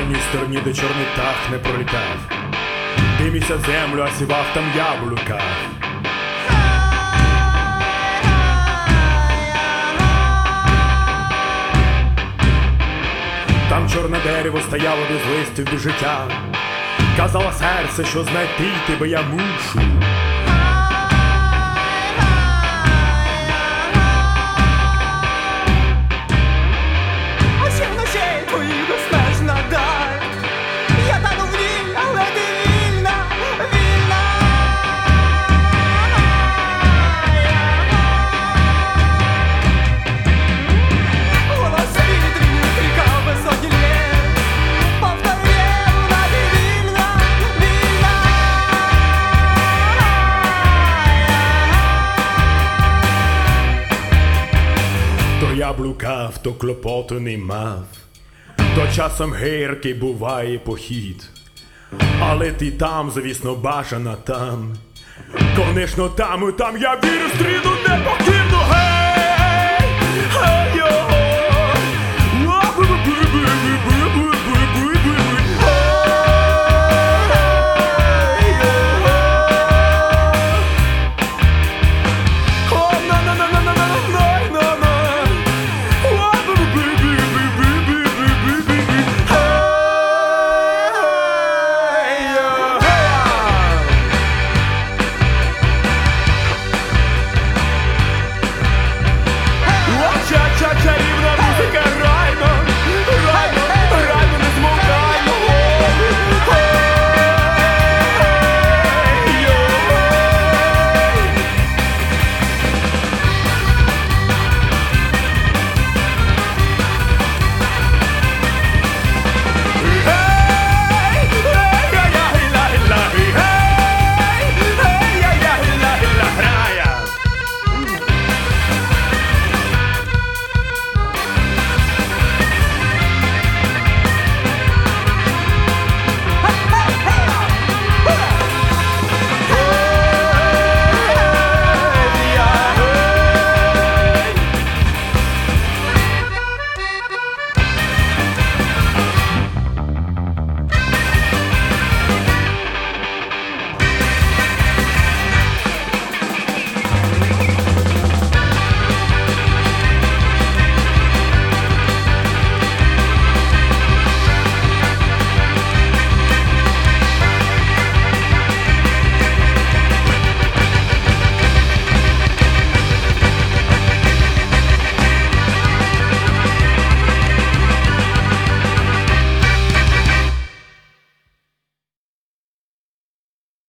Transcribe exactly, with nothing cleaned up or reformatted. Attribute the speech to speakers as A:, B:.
A: чорній стороні, де чорний птах не пролітав. Ти місяць землю, а сівав там яблука. Там чорне дерево стояло без листів, без життя. Казало серце, що знайти тебе я мушу.
B: А ще вночей твоїх безмежна даль. Я тану в ній, але ти вільна, вільна. Голос вітряний крикав високі лєр. Повторяю, вона ти вільна, вільна.
A: То я блукав, то клопоту не мав, то часом гіркий буває похід. Але ти там, звісно, бажана там. Конечно, там і там я вірю, стріну не